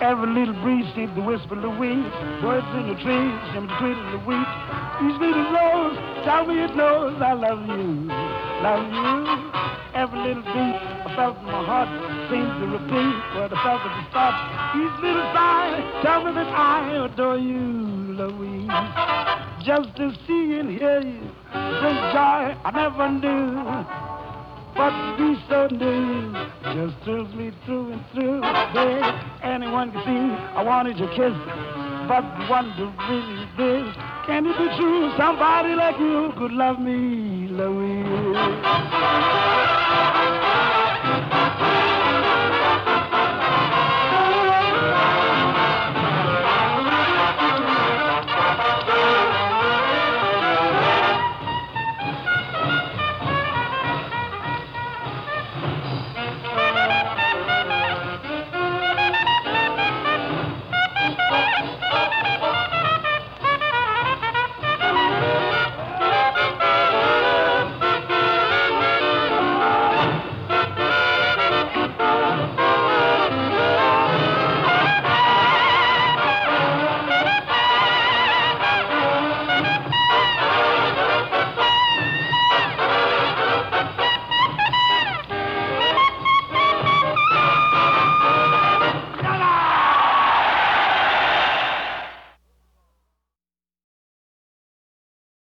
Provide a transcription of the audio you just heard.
Every little breeze seems to whisper the wind. Birds in the trees seem to twitter the wheat. Each little rose, tell me it knows I love you, love you. Every little beat I felt in my heart seems to repeat what I felt at the start. Each little sigh, tell me that I adore you, Louise. Just to see and hear you brings joy I never knew. But to be so new just thrills me through and through. Babe, anyone can see I wanted your kiss, but the wonder really is this: can it be true somebody like you could love me, Louise?